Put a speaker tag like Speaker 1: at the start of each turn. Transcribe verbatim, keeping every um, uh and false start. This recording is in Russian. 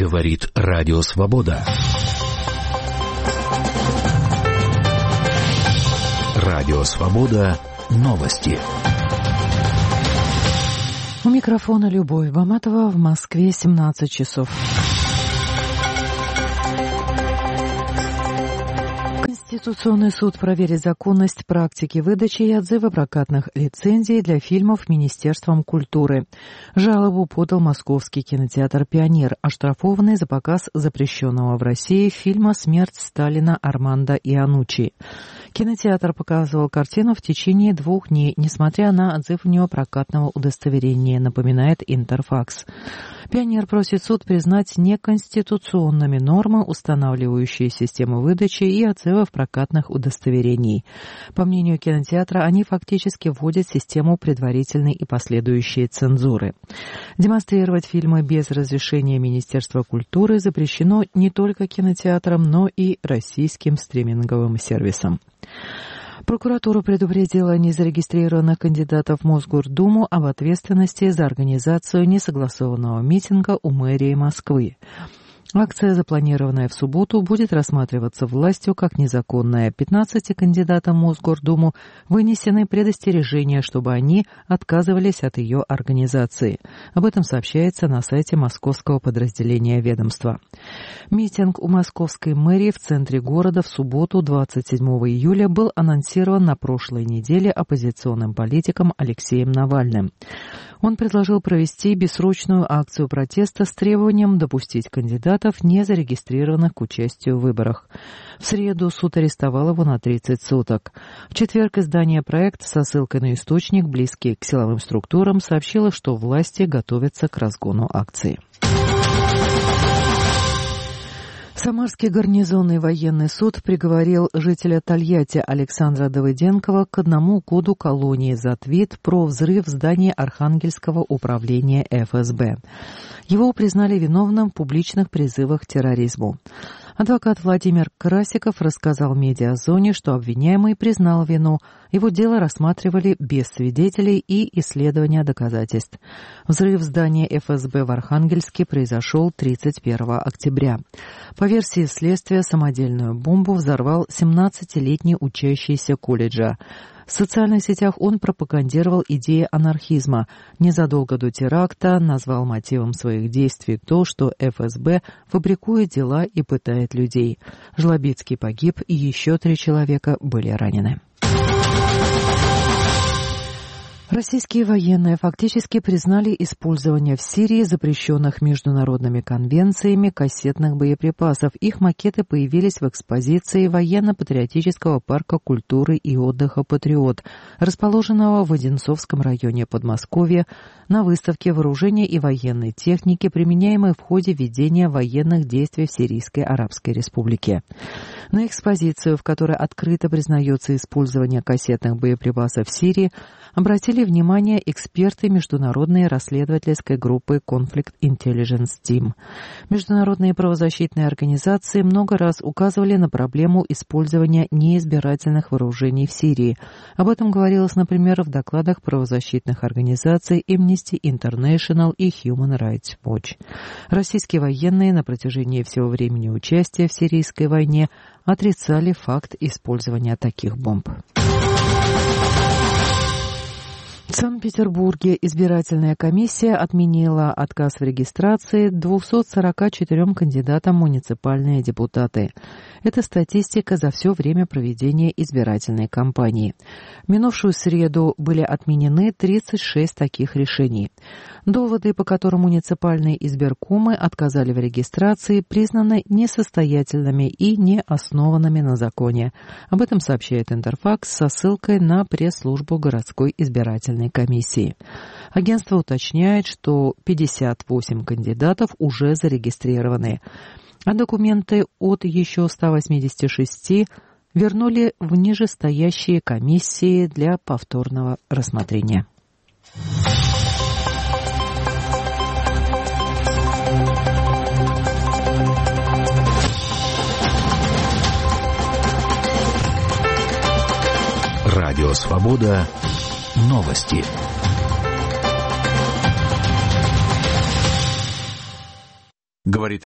Speaker 1: Говорит Радио Свобода. Радио Свобода. Новости.
Speaker 2: У микрофона Любовь Баматова. В Москве семнадцать часов. Конституционный суд проверит законность практики выдачи и отзыва прокатных лицензий для фильмов Министерством культуры. Жалобу подал московский кинотеатр «Пионер», оштрафованный за показ запрещенного в России фильма «Смерть Сталина» Армандо Ианнуччи. Кинотеатр показывал картину в течение двух дней, несмотря на отзыв в него прокатного удостоверения, напоминает Интерфакс. «Пионер» просит суд признать неконституционными нормы, устанавливающие систему выдачи и отзывов прокатных удостоверений. По мнению кинотеатра, они фактически вводят систему предварительной и последующей цензуры. Демонстрировать фильмы без разрешения Министерства культуры запрещено не только кинотеатрам, но и российским стриминговым сервисам. Прокуратура предупредила незарегистрированных кандидатов в Мосгордуму об ответственности за организацию несогласованного митинга у мэрии Москвы. Акция, запланированная в субботу, будет рассматриваться властью как незаконная. пятнадцати кандидатам в Мосгордуму вынесены предостережения, чтобы они отказывались от ее организации. Об этом сообщается на сайте московского подразделения ведомства. Митинг у московской мэрии в центре города в субботу, двадцать седьмого июля, был анонсирован на прошлой неделе оппозиционным политиком Алексеем Навальным. Он предложил провести бессрочную акцию протеста с требованием допустить кандидатов, не зарегистрированных к участию в выборах. В среду суд арестовал его на тридцать суток. В четверг издание «Проект» со ссылкой на источник, близкий к силовым структурам, сообщило, что власти готовятся к разгону акции. Самарский гарнизонный военный суд приговорил жителя Тольятти Александра Давыденкова к одному году колонии за твит про взрыв в здании Архангельского управления эф эс бэ. Его признали виновным в публичных призывах к терроризму. Адвокат Владимир Красиков рассказал «Медиазоне», что обвиняемый признал вину. Его дело рассматривали без свидетелей и исследования доказательств. Взрыв здания эф эс бэ в Архангельске произошел тридцать первого октября. По версии следствия, самодельную бомбу взорвал семнадцатилетний учащийся колледжа. В социальных сетях он пропагандировал идеи анархизма. Незадолго до теракта назвал мотивом своих действий то, что эф эс бэ фабрикует дела и пытает людей. Жлобицкий погиб, и еще три человека были ранены. Российские военные фактически признали использование в Сирии запрещенных международными конвенциями кассетных боеприпасов. Их макеты появились в экспозиции военно-патриотического парка культуры и отдыха «Патриот», расположенного в Одинцовском районе Подмосковья, на выставке вооружения и военной техники, применяемой в ходе ведения военных действий в Сирийской Арабской Республике. На экспозицию, в которой открыто признается использование кассетных боеприпасов в Сирии, обратили внимание эксперты международной расследовательской группы Conflict Intelligence Team. Международные правозащитные организации много раз указывали на проблему использования неизбирательных вооружений в Сирии. Об этом говорилось, например, в докладах правозащитных организаций Amnesty International и Human Rights Watch. Российские военные на протяжении всего времени участия в сирийской войне отрицали факт использования таких бомб. В Санкт-Петербурге избирательная комиссия отменила отказ в регистрации двухсот сорока четырем кандидатам в муниципальные депутаты. Это статистика за все время проведения избирательной кампании. В минувшую среду были отменены тридцать шесть таких решений. Доводы, по которым муниципальные избиркомы отказали в регистрации, признаны несостоятельными и не основанными на законе. Об этом сообщает Интерфакс со ссылкой на пресс-службу городской избирательной комиссии. Агентство уточняет, что пятьдесят восемь кандидатов уже зарегистрированы, а документы от еще ста восьмидесяти шести вернули в нижестоящие комиссии для повторного рассмотрения.
Speaker 1: Радио Свобода. Новости. Говорит